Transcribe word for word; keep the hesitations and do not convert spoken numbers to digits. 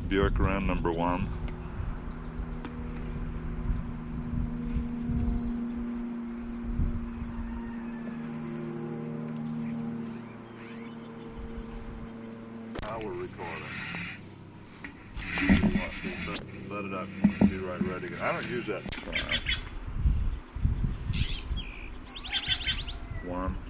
Buick Ram number one. Now we're recording. Let it up. Be right ready. I don't use that. Uh, one.